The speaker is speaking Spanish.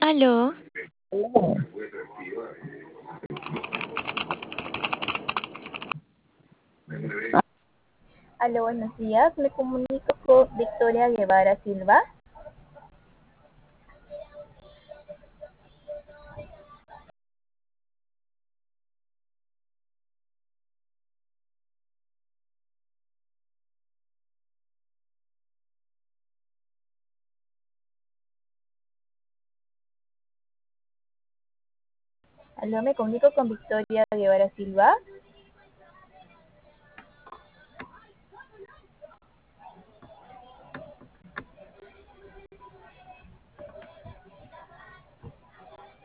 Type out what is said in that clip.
Aló, Aló, buenos días. Me comunico con Victoria Guevara Silva. Aló, me comunico con Victoria Guevara Silva.